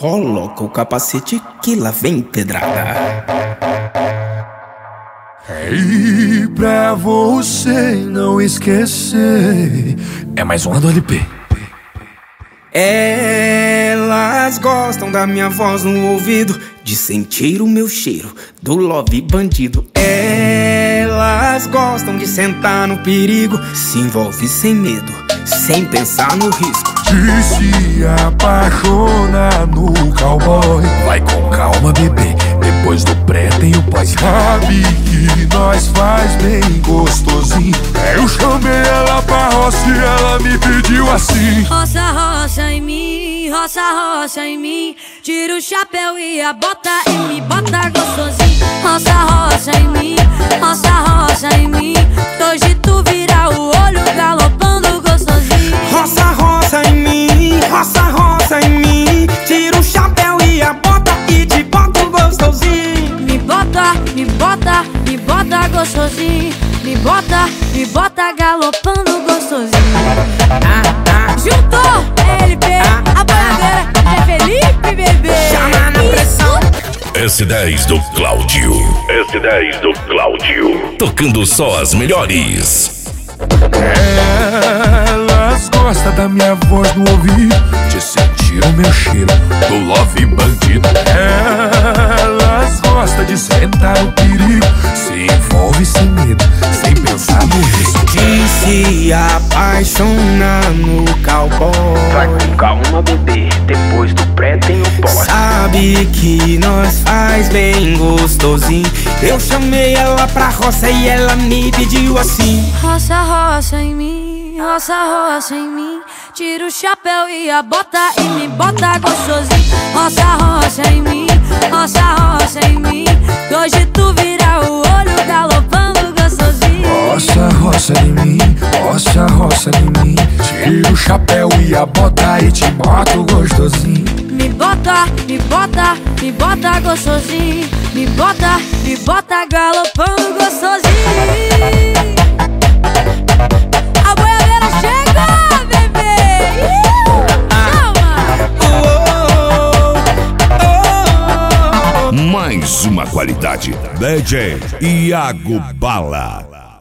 Coloca o capacete que lá vem pedrada. E pra você não esquecer, é mais uma do LP. Elas gostam da minha voz no ouvido, de sentir o meu cheiro do love bandido. Elas gostam de sentar no perigo, se envolve sem medo, sem pensar no risco. De se apaixonar no cowboy. Vai com calma, bebê, depois do pré tem o pós. Sabe que nós faz bem gostosinho. Eu chamei ela pra roça e ela me pediu assim: roça, roça em mim, roça, roça em mim. Tira o chapéu e a bota e me bota gostosinho. Roça, roça em mim, roça, roça em mim. Hoje tu vira o olho galopando gostosinho. Roça, roça em mim, roça, roça em mim. Tira o chapéu e a bota e te boto gostosinho. Me bota, me bota, me bota gostosinho. Me bota galopando gostosinho. Juntou LP, a boiadeira é Felipe, bebê. Chama na pressão. S10 do Cláudio. S10 do Cláudio. Tocando só as melhores. Elas gostam da minha voz no ouvido, de sentir o meu cheiro do love bandido. Elas gostam de sentar no perigo, se envolve sem medo, sem pensar no risco. De se apaixonar no cowboy. Vai com calma, bebê, depois do pré tem o pós. Sabe que nós faz bem gostosinho. Eu chamei ela pra roça e ela me pediu assim: roça, roça em mim, roça, roça em mim. Tira o chapéu e a bota e me bota gostosinho. Roça, roça em mim, roça, roça em mim. Hoje tu vira o olho galopando gostosinho. Roça, roça em mim, roça, roça em mim. Tira o chapéu e a bota e te boto gostosinho. Me bota, me bota, me bota gostosinho. Me bota galopando gostosinho. A boiadeira chega, bebê. Chama. Mais uma qualidade. DJ Iago Bala.